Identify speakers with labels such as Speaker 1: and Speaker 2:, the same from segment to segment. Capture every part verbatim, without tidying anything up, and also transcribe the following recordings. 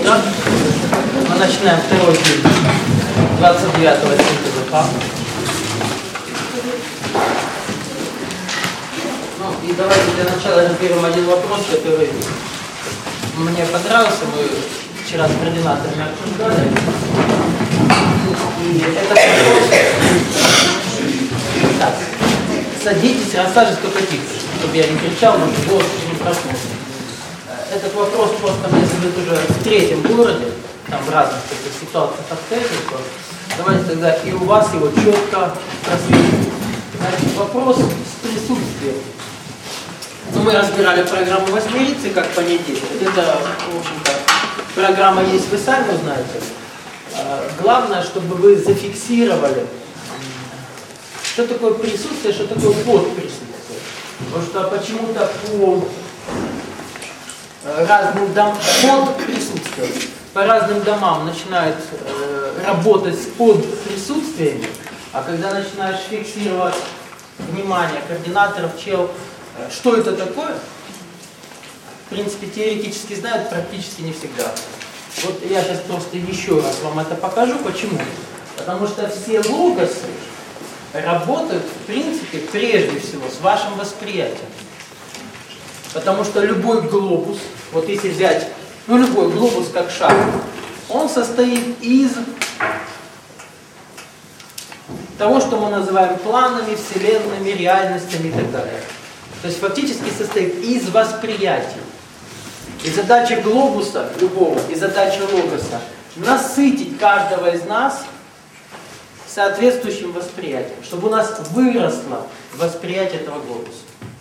Speaker 1: утро. Мы начинаем второй день двадцать девятого сентября. Ну и давайте для начала разберем один вопрос, который мне понравился. Мы вчера с координаторами обсуждали. И этот вопрос... Так, садитесь, рассаживайтесь только тихо, чтобы я не кричал, но голос не проснулся. Этот вопрос просто мне задают уже в третьем городе, там в разных таких ситуациях, обстоятельствах. Давайте тогда и у вас его четко просветим. Значит, вопрос с присутствием. Ну, мы разбирали программу восьмерицы, как по ней действовать. Это, в общем-то, программа есть, вы сами узнаете. Главное, чтобы вы зафиксировали, что такое присутствие, что такое подприсутствие. Потому что почему-то по разным домам, под присутствием, по разным домам начинают э, работать с подприсутствиями, а когда начинаешь фиксировать внимание координаторов, чел, э, что это такое, в принципе, теоретически знают, практически не всегда. Вот я сейчас просто еще раз вам это покажу. Почему? Потому что все логосы работают, в принципе, прежде всего с вашим восприятием. Потому что любой глобус, вот если взять, ну любой глобус как шар, он состоит из того, что мы называем планами, вселенными, реальностями и так далее. То есть фактически состоит из восприятий. И задача глобуса любого, и задача логоса насытить каждого из нас соответствующим восприятием, чтобы у нас выросло восприятие этого глобуса.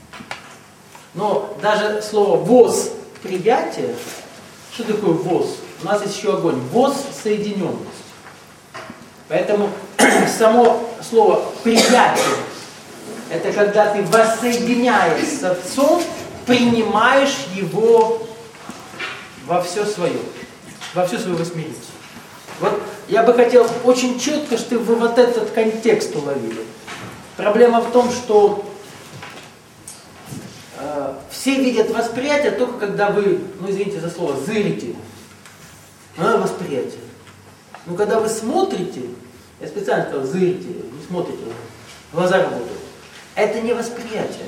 Speaker 1: Но даже слово «восприятие», что такое «воз»? У нас есть еще огонь. «Воз» — соединенность. Поэтому само слово «приятие» — это когда ты, воссоединяясь с Отцом, принимаешь Его во все свое, во всю свою восьмерицу. Вот я бы хотел очень четко, чтобы вы вот этот контекст уловили. Проблема в том, что э, все видят восприятие только когда вы, ну извините за слово, зырите. А, восприятие. Но когда вы смотрите, я специально сказал, зырите, не смотрите, глаза работают. Это не восприятие.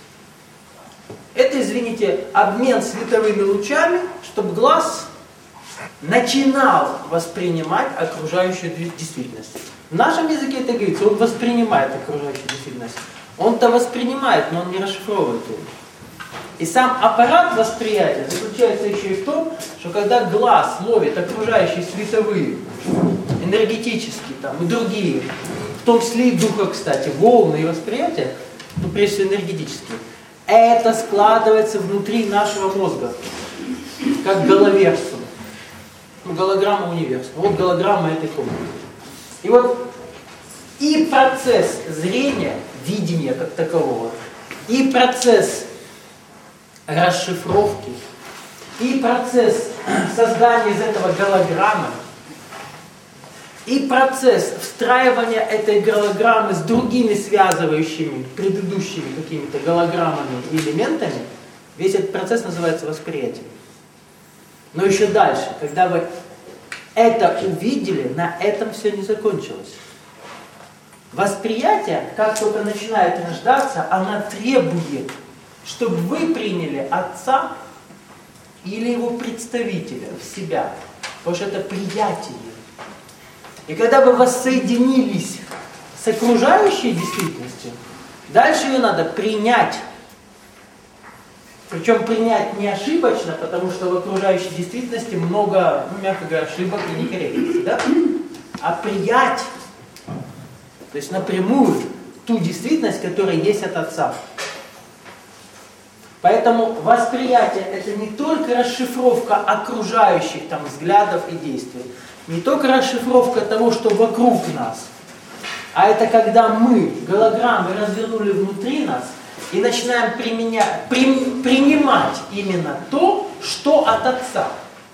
Speaker 1: Это, извините, обмен световыми лучами, чтобы глаз начинал воспринимать окружающую действительность. В нашем языке это говорится, он воспринимает окружающую действительность. Он-то воспринимает, но он не расшифровывает ее. И сам аппарат восприятия заключается еще и в том, что когда глаз ловит окружающие световые, энергетические там, и другие, в том числе и духа, кстати, волны и восприятия, ну прежде всего энергетические, это складывается внутри нашего мозга, как гологверсум. Ну, голограмма универсума. Вот голограмма этой комнаты. И вот и процесс зрения, видения как такового, и процесс расшифровки, и процесс создания из этого голограммы, и процесс встраивания этой голограммы с другими связывающими, предыдущими какими-то голограммами и элементами, весь этот процесс называется восприятием. Но еще дальше, когда вы это увидели, на этом все не закончилось. Восприятие, как только начинает рождаться, оно требует, чтобы вы приняли Отца или Его представителя в себя. Потому что это приятие. И когда вы воссоединились с окружающей действительностью, дальше ее надо принять. Причем принять не ошибочно, потому что в окружающей действительности много, ну, мягко говоря, ошибок и некорректностей, да? А принять, то есть напрямую, ту действительность, которая есть от Отца. Поэтому восприятие — это не только расшифровка окружающих там взглядов и действий, не только расшифровка того, что вокруг нас, а это когда мы голограммы развернули внутри нас и начинаем применять, при, принимать именно то, что от Отца,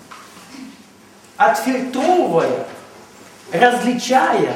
Speaker 1: отфильтровывая, различая,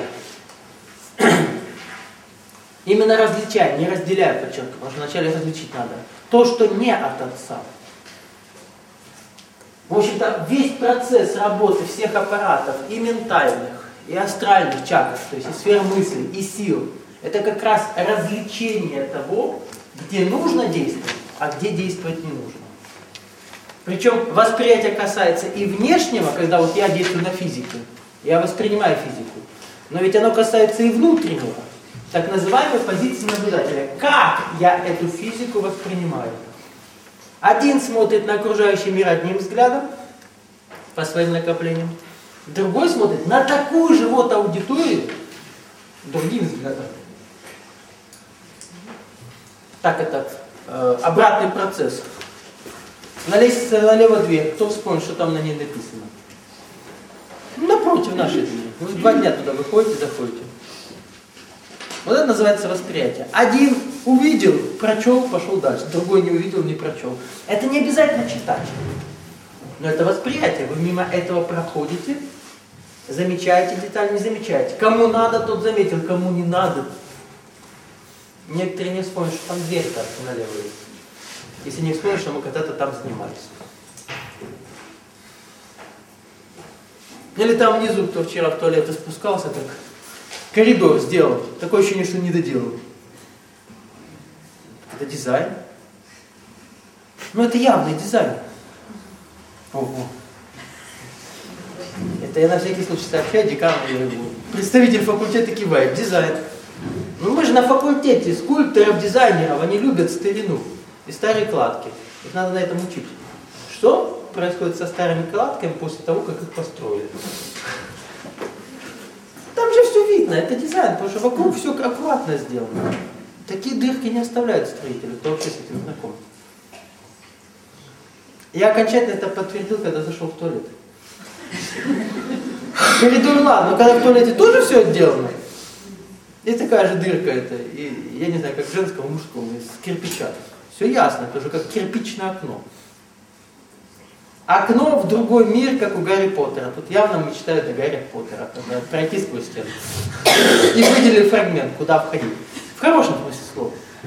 Speaker 1: именно различая, не разделяя, подчеркиваю, потому что вначале различить надо, то, что не от Отца. В общем-то, весь процесс работы всех аппаратов, и ментальных, и астральных чакр, то есть и сфер мысли, и сил, это как раз развлечение того, где нужно действовать, а где действовать не нужно. Причем восприятие касается и внешнего, когда вот я действую на физику, я воспринимаю физику, но ведь оно касается и внутреннего, так называемой позиции наблюдателя. Как я эту физику воспринимаю? Один смотрит на окружающий мир одним взглядом, по своим накоплениям, другой смотрит на такую же вот аудиторию другим взглядом. Так это э, обратный процесс. На лестнице налево дверь. Кто вспомнит, что там на ней написано? Напротив нашей двери. Вы два дня туда выходите, заходите. Вот это называется восприятие. Один увидел, прочел, пошел дальше. Другой не увидел, не прочел. Это не обязательно читать. Но это восприятие. Вы мимо этого проходите, замечаете деталь, не замечаете. Кому надо, тот заметил, кому не надо. Некоторые не вспомнят, что там дверь-то налево есть. Если не вспомнишь, что мы когда-то там занимались. Или там внизу, кто вчера в туалет спускался, так коридор сделал. Такое ощущение, что не доделал. Это дизайн. Ну, это явный дизайн. Ого. Это я на всякий случай сообщаю декану. Представитель факультета кивает. Дизайн. Ну, мы же на факультете скульпторов, дизайнеров, они любят старину и старые кладки. Их надо на этом учить. Что происходит со старыми кладками после того, как их построили? Там же все видно, это дизайн, потому что вокруг все аккуратно сделано. Такие дырки не оставляют строители, кто вообще с этим знаком. Я окончательно это подтвердил, когда зашел в туалет. Коридор ладно, но когда в туалете тоже все отделано, и такая же дырка это, и я не знаю, как женского, мужского, из кирпича. Все ясно, это же как кирпичное окно. Окно в другой мир, как у Гарри Поттера. Тут явно мечтают о Гарри Поттера, пройти сквозь стену. И выделили фрагмент, куда входить. В хорошем смысле слова.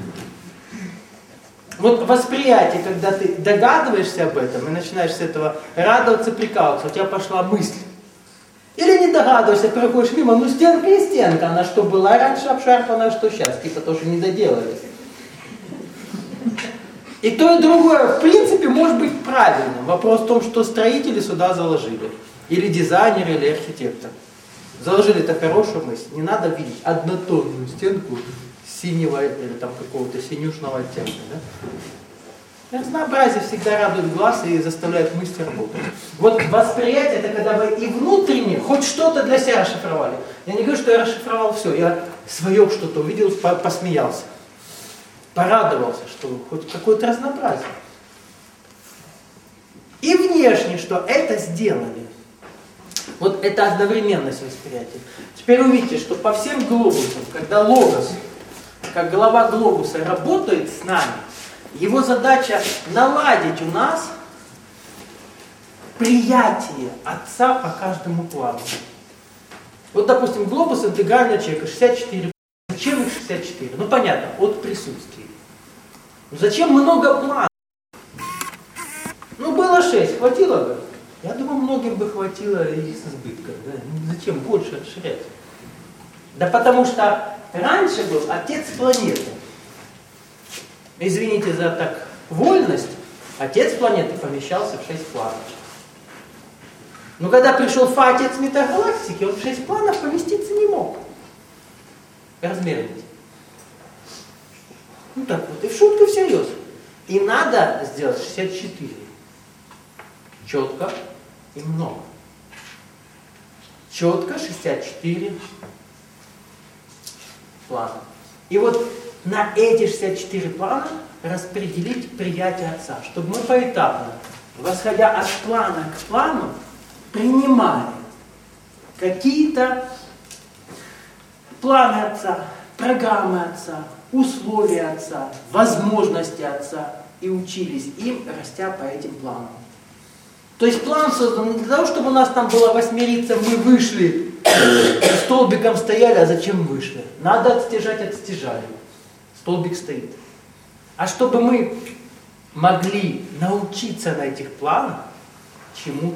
Speaker 1: Вот восприятие, когда ты догадываешься об этом и начинаешь с этого радоваться, прикалываться, у тебя пошла мысль. Или не догадываешься, проходишь мимо, ну стенка и стенка, она что была раньше обшарпана, что сейчас, типа тоже не доделали. И то, и другое, в принципе, может быть правильным. Вопрос в том, что строители сюда заложили. Или дизайнер, или архитектор. Заложили-то хорошую мысль. Не надо видеть однотонную стенку синего или там какого-то синюшного оттенка. Да? Разнообразие всегда радует глаз и заставляет мысли работать. Вот восприятие, это когда вы и внутренне хоть что-то для себя расшифровали. Я не говорю, что я расшифровал все. Я свое что-то увидел, посмеялся. Порадовался, что хоть какое-то разнообразие. И внешне, что это сделали. Вот это одновременность восприятия. Теперь увидите, что по всем глобусам, когда логос, как голова глобуса, работает с нами, его задача наладить у нас приятие Отца по каждому плану. Вот, допустим, глобус интегрального человека шестьдесят четыре. Зачем их шестьдесят четыре? Ну понятно, от присутствия. Ну зачем много планов? Ну было шесть, хватило бы? Я думаю, многим бы хватило и с избытком. Да? Ну, зачем больше расширять? Да потому что раньше был отец планеты. Извините за так вольность, отец планеты помещался в шесть планов. Но когда пришел Фа-отец метагалактики, он в шесть планов поместиться не мог. Размерность. Ну так вот, и в шутку всерьез. И надо сделать шестьдесят четыре. Четко и много. Четко шестьдесят четыре плана. И вот на эти шестьдесят четыре плана распределить приятие Отца, чтобы мы поэтапно, восходя от плана к плану, принимали какие-то планы Отца, программы Отца, условия Отца, возможности Отца и учились им, растя по этим планам. То есть план создан не для того, чтобы у нас там была восьмерица, мы вышли, столбиком стояли, а зачем вышли? Надо отстежать, отстежали. Столбик стоит. А чтобы мы могли научиться на этих планах, чему